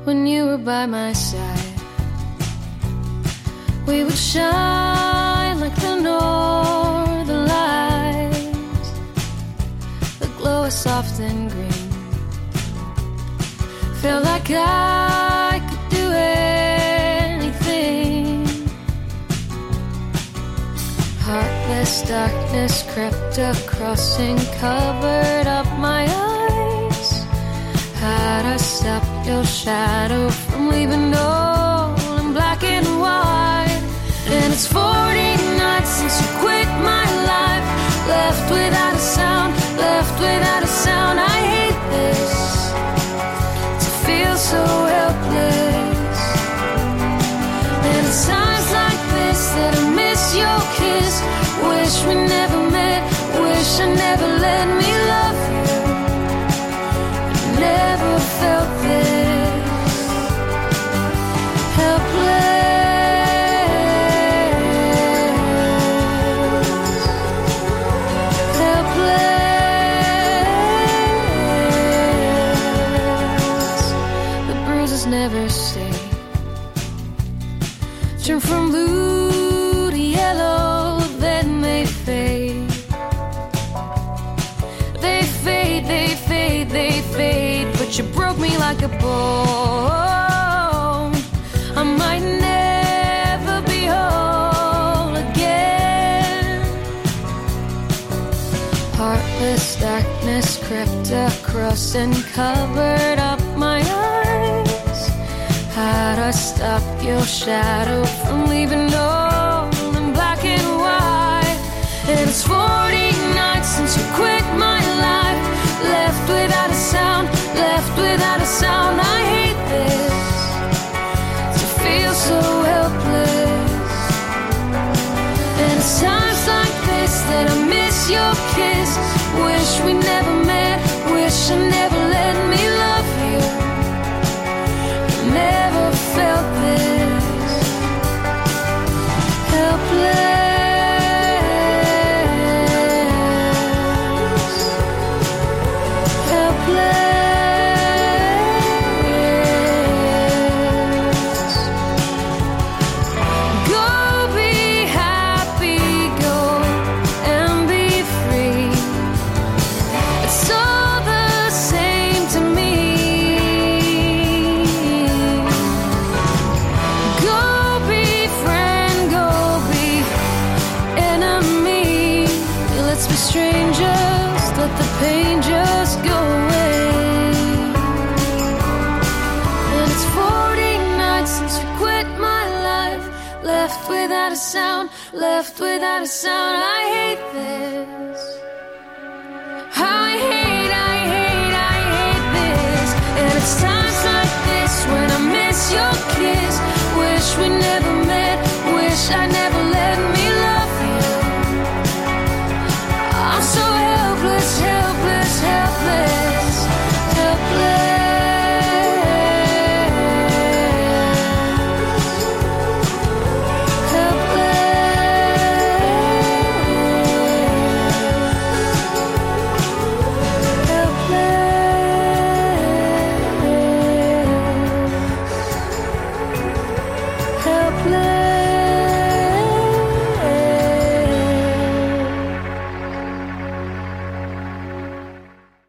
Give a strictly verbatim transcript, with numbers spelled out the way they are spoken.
when you were by my side. We would shine like the northern lights, the glow is soft and green. Felt like I could do anything. Heartless darkness crept across and covered up my eyes. Had I stopped your shadow from leaving all in black and white? And it's forty nights since you quit my life. Left without a sound, left without a sound. I hate this, to feel so helpless. And it's times like this that I miss your kiss. Wish we never met, wish I never let me love you. Never felt this helpless, helpless. The bruises never stay, turn from blue to yellow, then they fade. They fade, they fade, they fade. But you broke me like a bone. I might never be whole again. Heartless darkness crept across and covered up my eyes. Had I stopped your shadow from leaving all in black and white? And it's forty nights since you quit my life. Left without a sound, left without a sound. I hate this, to feel so helpless. And it's times like this that I miss your kiss. Wish we never met, wish I never let me love you. Never felt this helpless. Pain just go away. And it's forty nights since you quit my life. Left without a sound, left without a sound. I hate this,